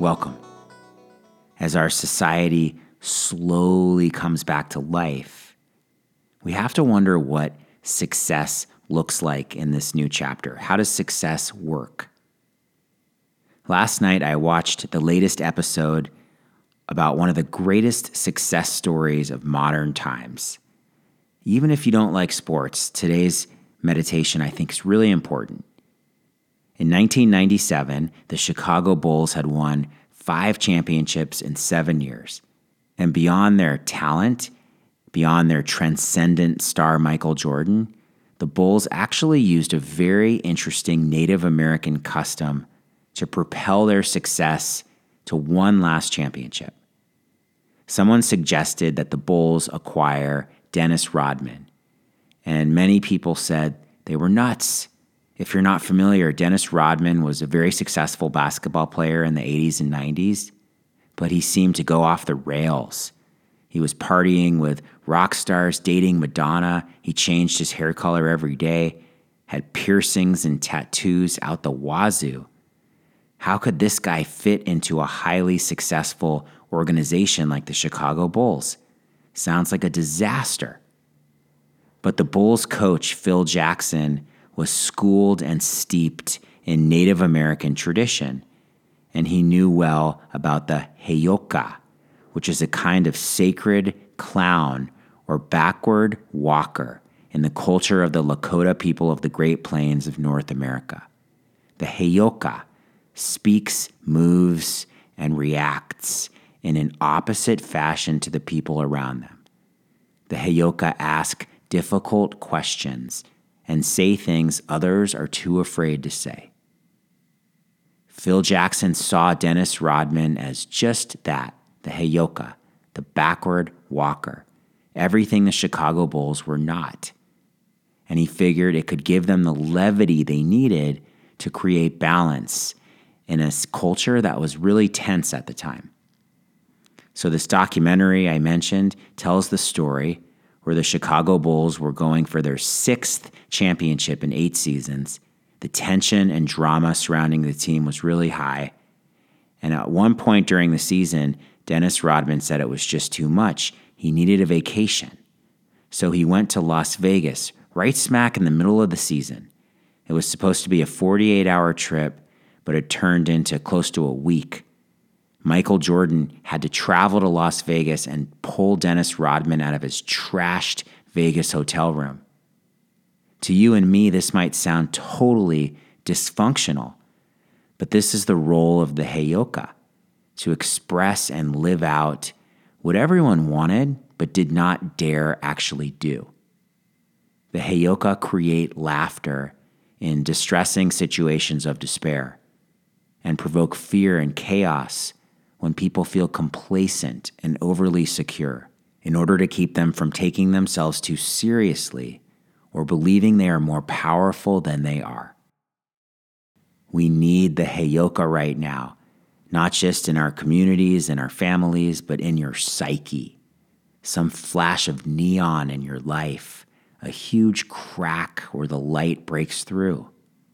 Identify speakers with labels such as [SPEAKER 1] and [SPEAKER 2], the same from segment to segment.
[SPEAKER 1] Welcome. As our society slowly comes back to life, we have to wonder what success looks like in this new chapter. How does success work? Last night, I watched the latest episode about one of the greatest success stories of modern times. Even if you don't like sports, today's meditation, I think, is really important. In 1997, the Chicago Bulls had won 5 championships in 7 years. And beyond their talent, beyond their transcendent star Michael Jordan, the Bulls actually used a very interesting Native American custom to propel their success to one last championship. Someone suggested that the Bulls acquire Dennis Rodman, and many people said they were nuts. If you're not familiar, Dennis Rodman was a very successful basketball player in the 80s and 90s, but he seemed to go off the rails. He was partying with rock stars, dating Madonna. He changed his hair color every day, had piercings and tattoos out the wazoo. How could this guy fit into a highly successful organization like the Chicago Bulls? Sounds like a disaster. But the Bulls coach, Phil Jackson, was schooled and steeped in Native American tradition, and he knew well about the Heyoka, which is a kind of sacred clown or backward walker in the culture of the Lakota people of the Great Plains of North America. The Heyoka speaks, moves, and reacts in an opposite fashion to the people around them. The Heyoka ask difficult questions and say things others are too afraid to say. Phil Jackson saw Dennis Rodman as just that, the Heyoka, the backward walker, everything the Chicago Bulls were not. And he figured it could give them the levity they needed to create balance in a culture that was really tense at the time. So this documentary I mentioned tells the story where the Chicago Bulls were going for their 6th championship in 8 seasons. The tension and drama surrounding the team was really high. And at one point during the season, Dennis Rodman said it was just too much. He needed a vacation. So he went to Las Vegas, right smack in the middle of the season. It was supposed to be a 48-hour trip, but it turned into close to a week. Michael Jordan had to travel to Las Vegas and pull Dennis Rodman out of his trashed Vegas hotel room. To you and me, this might sound totally dysfunctional, but this is the role of the Heyoka, to express and live out what everyone wanted but did not dare actually do. The Heyoka create laughter in distressing situations of despair and provoke fear and chaos when people feel complacent and overly secure in order to keep them from taking themselves too seriously or believing they are more powerful than they are. We need the Heyoka right now, not just in our communities and our families, but in your psyche. Some flash of neon in your life, a huge crack where the light breaks through.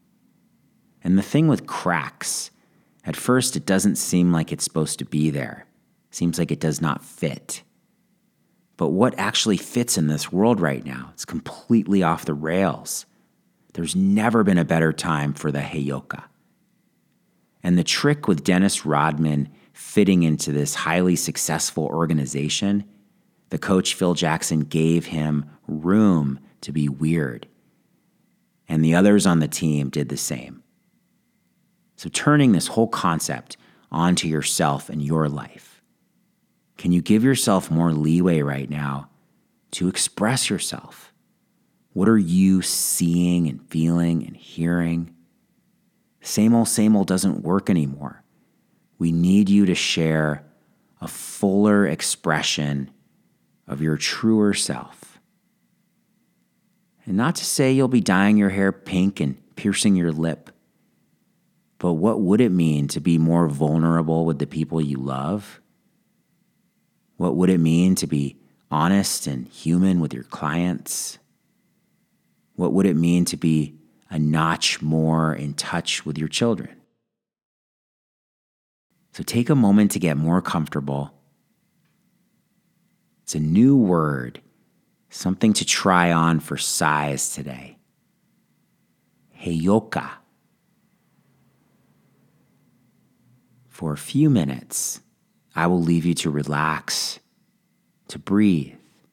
[SPEAKER 1] And the thing with cracks, at first it doesn't seem like it's supposed to be there. Seems like it does not fit. But what actually fits in this world right now? It's completely off the rails. There's never been a better time for the Heyoka. And the trick with Dennis Rodman fitting into this highly successful organization, the coach Phil Jackson gave him room to be weird. And the others on the team did the same. So turning this whole concept onto yourself and your life, can you give yourself more leeway right now to express yourself? What are you seeing and feeling and hearing? Same old doesn't work anymore. We need you to share a fuller expression of your truer self. And not to say you'll be dyeing your hair pink and piercing your lip, but what would it mean to be more vulnerable with the people you love? What would it mean to be honest and human with your clients? What would it mean to be a notch more in touch with your children? So take a moment to get more comfortable. It's a new word, something to try on for size today. Heyoka. For a few minutes, I will leave you to relax, to breathe,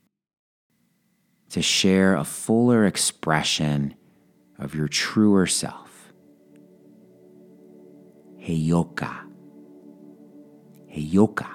[SPEAKER 1] to share a fuller expression of your truer self. Heyoka. Heyoka.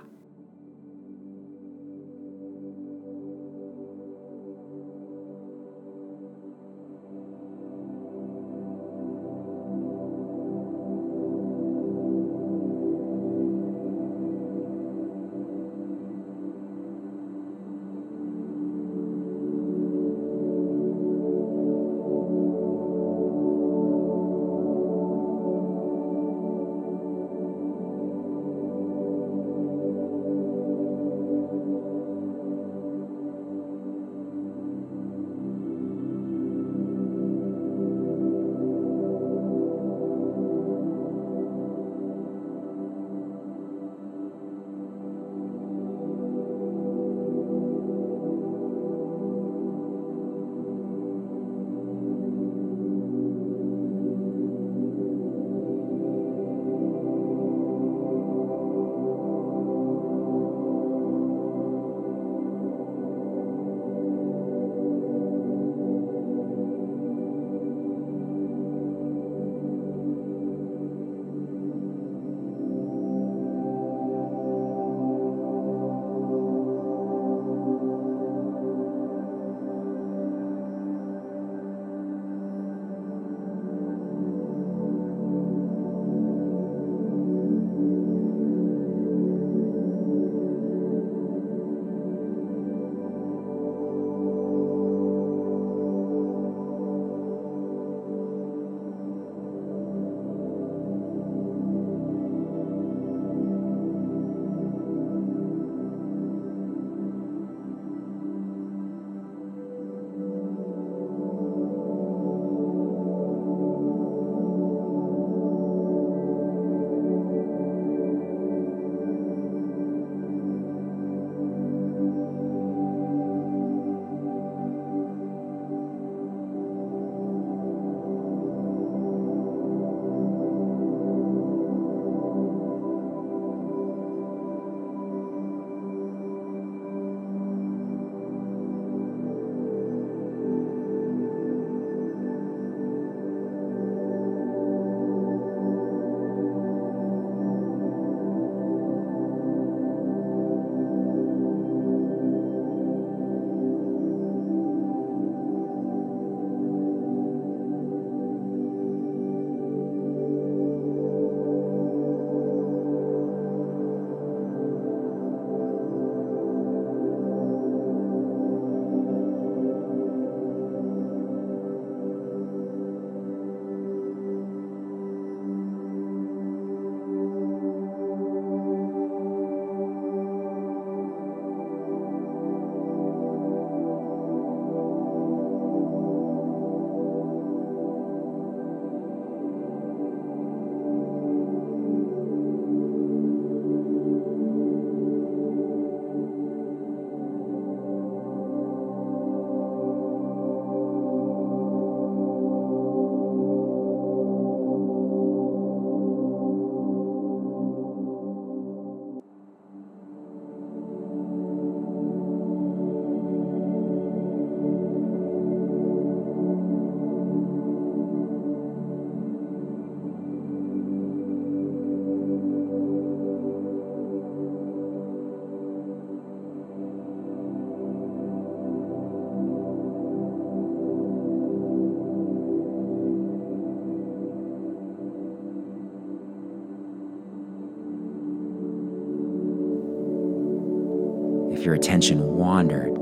[SPEAKER 1] If your attention wandered,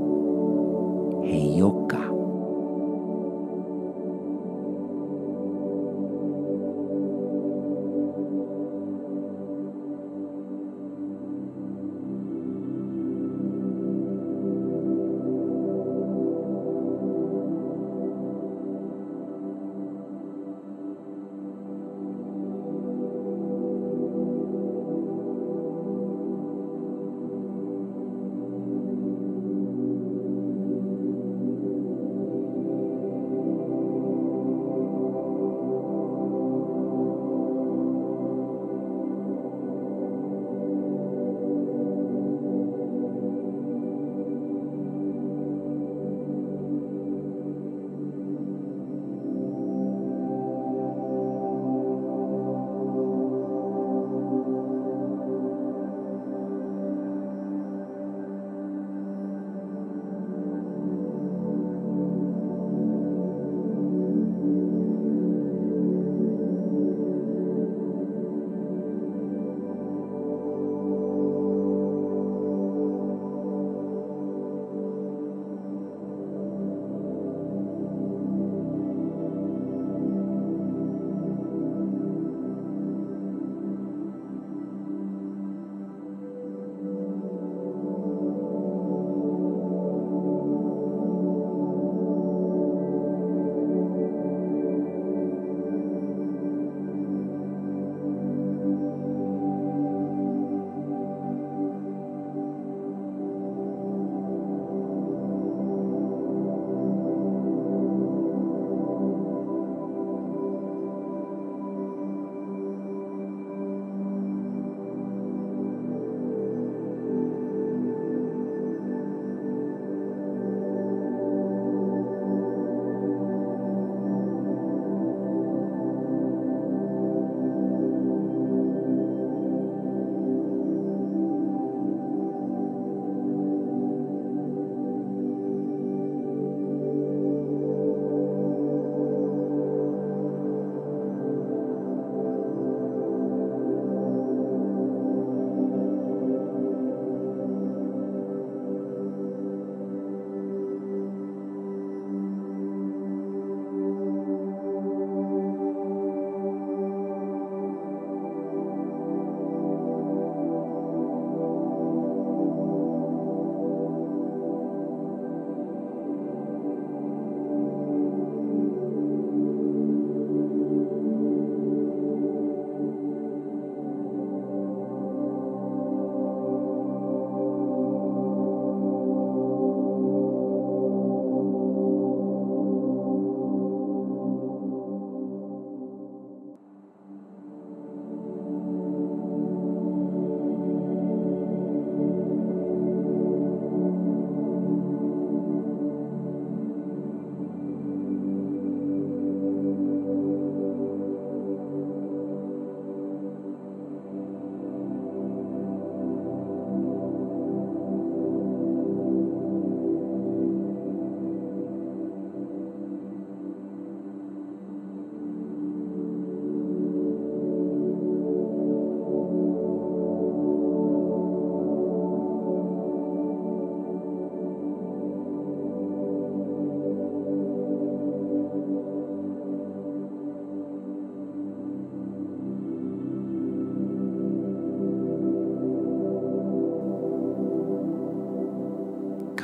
[SPEAKER 1] Heyoka.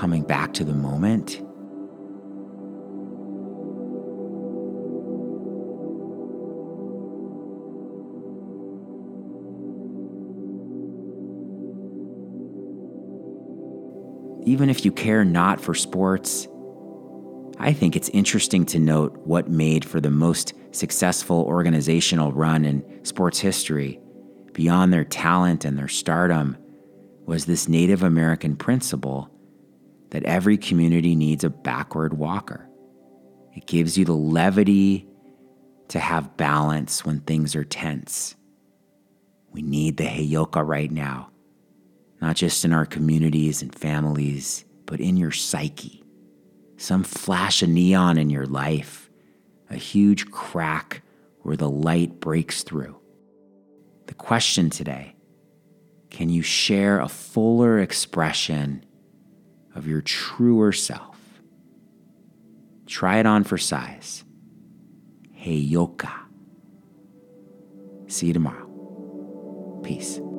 [SPEAKER 1] coming back to the moment. Even if you care not for sports, I think it's interesting to note what made for the most successful organizational run in sports history, beyond their talent and their stardom, was this Native American principle that every community needs a backward walker. It gives you the levity to have balance when things are tense. We need the Heyoka right now, not just in our communities and families, but in your psyche. Some flash of neon in your life, a huge crack where the light breaks through. The question today: can you share a fuller expression of your truer self? Try it on for size. Heyoka. See you tomorrow. Peace.